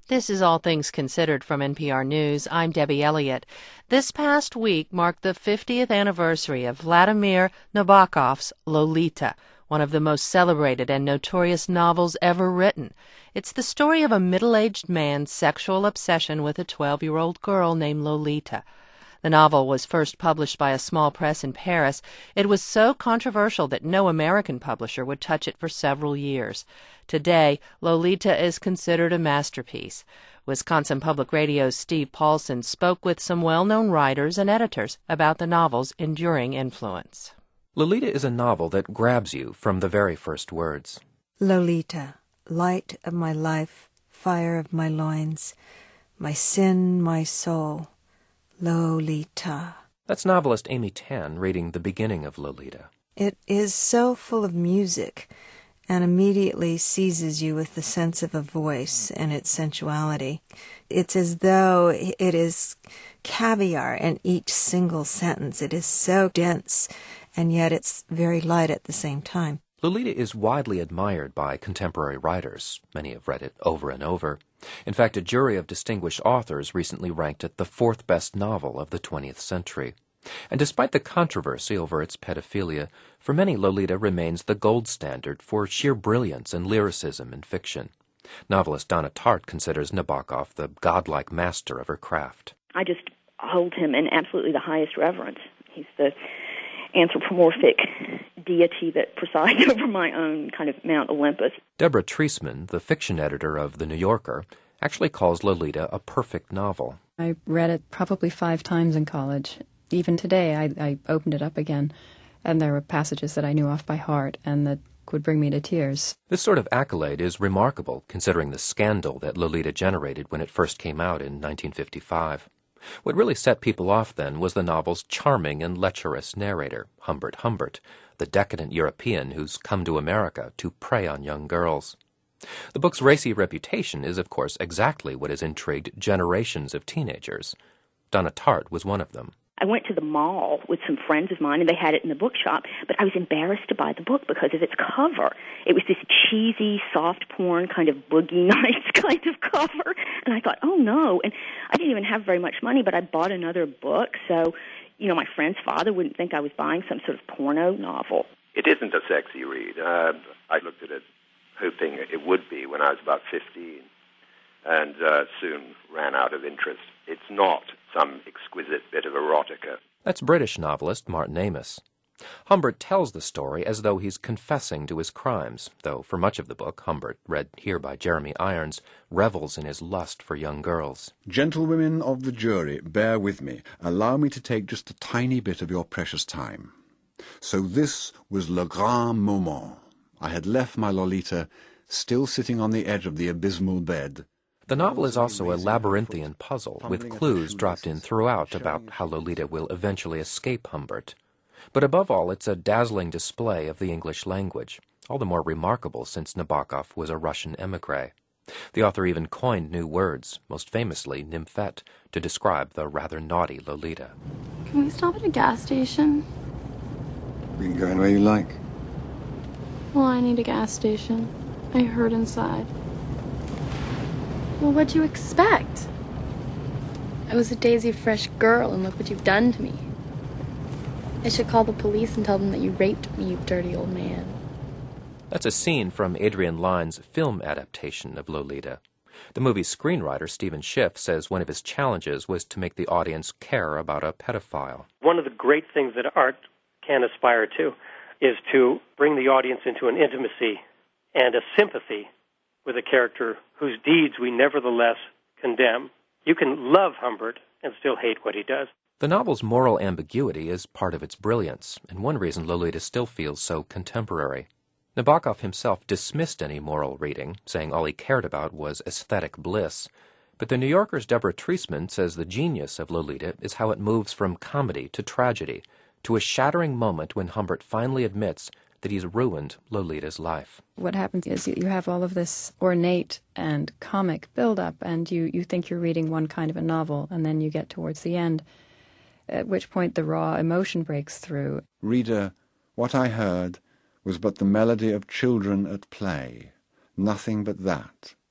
This is All Things Considered from NPR News. I'm Debbie Elliott. This past week marked the 50th anniversary of Vladimir Nabokov's Lolita, one of the most celebrated and notorious novels ever written. It's the story of a middle-aged man's sexual obsession with a 12-year-old girl named Lolita. The novel was first published by a small press in Paris. It was so controversial that no American publisher would touch it for several years. Today, Lolita is considered a masterpiece. Wisconsin Public Radio's Steve Paulson spoke with some well-known writers and editors about the novel's enduring influence. Lolita is a novel that grabs you from the very first words. Lolita, light of my life, fire of my loins, my sin, my soul. Lolita. That's novelist Amy Tan reading the beginning of Lolita. It is so full of music and immediately seizes you with the sense of a voice and its sensuality. It's as though it is caviar in each single sentence. It is so dense, and yet it's very light at the same time. Lolita is widely admired by contemporary writers. Many have read it over and over. In fact, a jury of distinguished authors recently ranked it the fourth best novel of the 20th century. And despite the controversy over its pedophilia, for many Lolita remains the gold standard for sheer brilliance and lyricism in fiction. Novelist Donna Tartt considers Nabokov the godlike master of her craft. I just hold him in absolutely the highest reverence. He's the anthropomorphic deity that presides over my own kind of Mount Olympus. Deborah Treisman, the fiction editor of The New Yorker, actually calls Lolita a perfect novel. I read it probably 5 times in college. Even today, I opened it up again, and there were passages that I knew off by heart and that would bring me to tears. This sort of accolade is remarkable, considering the scandal that Lolita generated when it first came out in 1955. What really set people off then was the novel's charming and lecherous narrator, Humbert Humbert, the decadent European who's come to America to prey on young girls. The book's racy reputation is, of course, exactly what has intrigued generations of teenagers. Donna Tartt was one of them. I went to the mall with some friends of mine, and they had it in the bookshop, but I was embarrassed to buy the book because of its cover. It was this cheesy, soft porn, kind of boogie nights kind of cover, and I thought, oh, no. And I didn't even have very much money, but I bought another book, so, my friend's father wouldn't think I was buying some sort of porno novel. It isn't a sexy read. I looked at it hoping it would be when I was about 15, and soon ran out of interest. It's not some exquisite bit of erotica. That's British novelist Martin Amis. Humbert tells the story as though he's confessing to his crimes, though for much of the book, Humbert, read here by Jeremy Irons, revels in his lust for young girls. Gentlewomen of the jury, bear with me. Allow me to take just a tiny bit of your precious time. So this was le grand moment. I had left my Lolita still sitting on the edge of the abysmal bed. The novel is also a labyrinthian puzzle, with clues dropped in throughout about how Lolita will eventually escape Humbert. But above all, it's a dazzling display of the English language, all the more remarkable since Nabokov was a Russian émigré. The author even coined new words, most famously nymphette, to describe the rather naughty Lolita. Can we stop at a gas station? We can go anywhere you like. Well, I need a gas station. I hurt inside. Well, what'd you expect? I was a daisy fresh girl, and look what you've done to me. I should call the police and tell them that you raped me, you dirty old man. That's a scene from Adrian Lyne's film adaptation of Lolita. The movie's screenwriter, Stephen Schiff, says one of his challenges was to make the audience care about a pedophile. One of the great things that art can aspire to is to bring the audience into an intimacy and a sympathy with a character whose deeds we nevertheless condemn. You can love Humbert and still hate what he does. The novel's moral ambiguity is part of its brilliance, and one reason Lolita still feels so contemporary. Nabokov himself dismissed any moral reading, saying all he cared about was aesthetic bliss. But the New Yorker's Deborah Treisman says the genius of Lolita is how it moves from comedy to tragedy, to a shattering moment when Humbert finally admits that he's ruined Lolita's life. What happens is you have all of this ornate and comic build-up, and you think you're reading one kind of a novel, and then you get towards the end, at which point the raw emotion breaks through. Reader, what I heard was but the melody of children at play, nothing but that.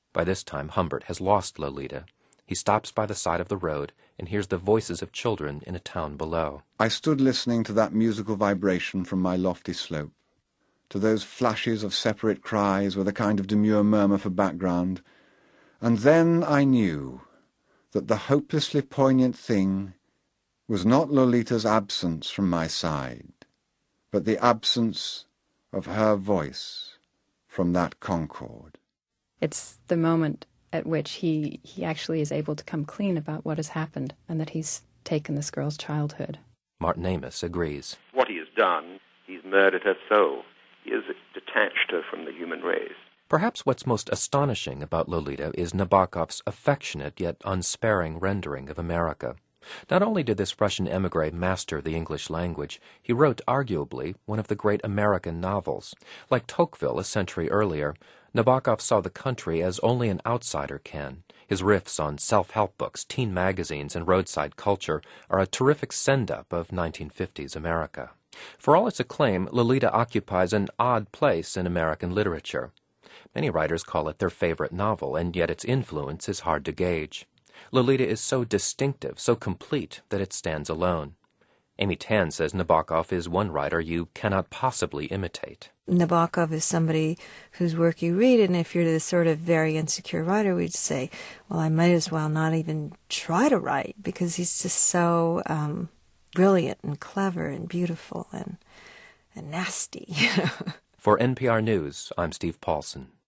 By this time, Humbert has lost Lolita. He stops by the side of the road and hears the voices of children in a town below. I stood listening to that musical vibration from my lofty slope, to those flashes of separate cries with a kind of demure murmur for background, and then I knew that the hopelessly poignant thing was not Lolita's absence from my side, but the absence of her voice from that concord. It's the moment at which he actually is able to come clean about what has happened and that he's taken this girl's childhood. Martin Amis agrees. What he has done, he's murdered her soul. He has detached her from the human race. Perhaps what's most astonishing about Lolita is Nabokov's affectionate yet unsparing rendering of America. Not only did this Russian émigré master the English language, he wrote arguably one of the great American novels. Like Tocqueville a century earlier, Nabokov saw the country as only an outsider can. His riffs on self-help books, teen magazines, and roadside culture are a terrific send-up of 1950s America. For all its acclaim, Lolita occupies an odd place in American literature. Many writers call it their favorite novel, and yet its influence is hard to gauge. Lolita is so distinctive, so complete, that it stands alone. Amy Tan says Nabokov is one writer you cannot possibly imitate. Nabokov is somebody whose work you read, and if you're the sort of very insecure writer, we'd say, well, I might as well not even try to write, because he's just so brilliant and clever and beautiful and nasty. For NPR News, I'm Steve Paulson.